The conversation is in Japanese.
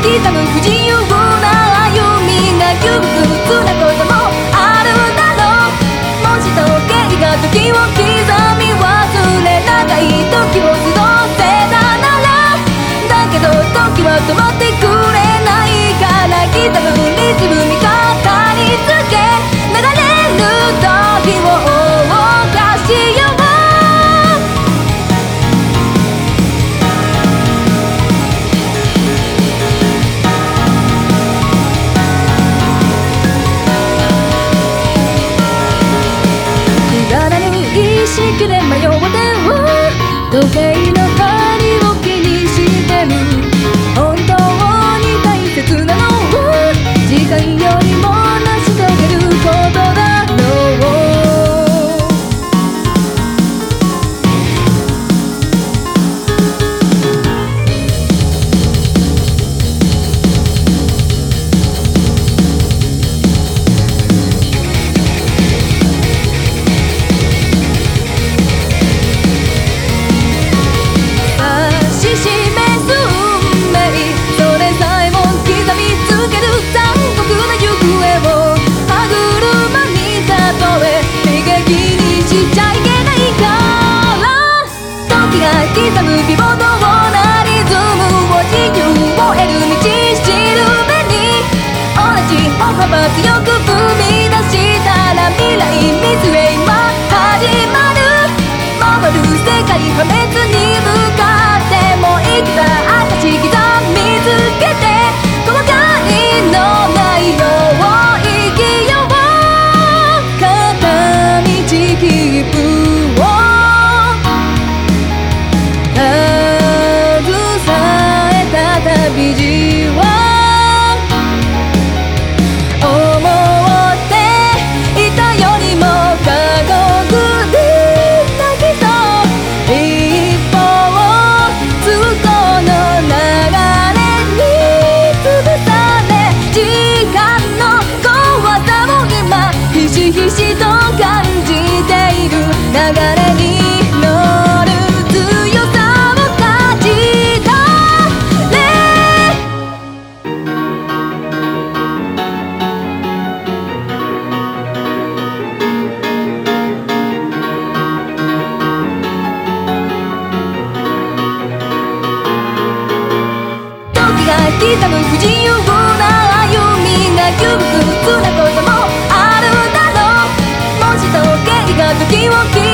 刻む不自由な歩みが窮屈なこともあるだろう。もし時計が時を刻み忘れ長い時を過ごせたなら、だけど時は止まってくれないから、刻むリズム味方につけ流れる時を謳歌しよう。意識で迷うて時計の針を気にしてる。本当に大切なの時間よりも成し遂げることだろう。刻むビボのなリズムを自由を得る道しるべに同じ歩幅強く踏み出したら未来見据え今始まる。守る世界破滅に向かっても生きた証刻みつけて後悔のないよう生きよう。片道切符を旅路は思っていたよりも過酷で泣きそう。一方通行の流れに潰され時間の怖さを今ひしひしと感じている。流れに乗る強さを感じた。刻む不自由な歩みが窮屈なこともあるだろう。もし時計が時を刻